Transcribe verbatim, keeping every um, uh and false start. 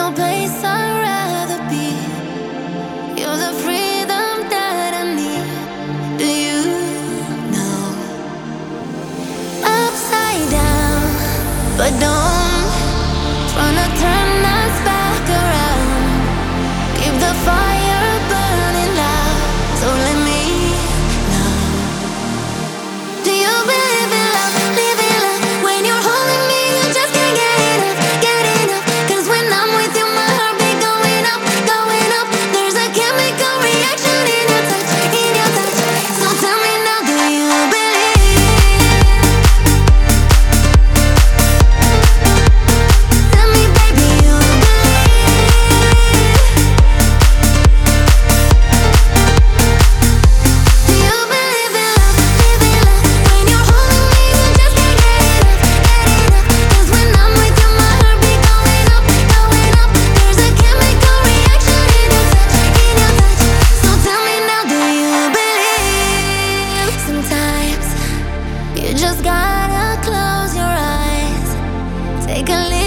no place I'd rather be. You're the freedom that I need. Do you know? Upside down, but don't tryna turn us back around. Keep the fire burning loud, so let me know. Do you believe in love, live in love? When you're holding me, you just can't get enough, get enough. Cause when I'm with you, my heart be going up, going up. There's a chemical reaction in your touch, in your touch. So tell me now, do you believe? Tell me, baby, you believe? Do you believe in love, live in love? When you're holding me, you just can't get enough, get enough. Cause when I'm with you, my heart be going up, going up. There's a chemical reaction in your touch, in your touch. So tell me now, do you believe? Sometimes you just gotta close your eyes, take a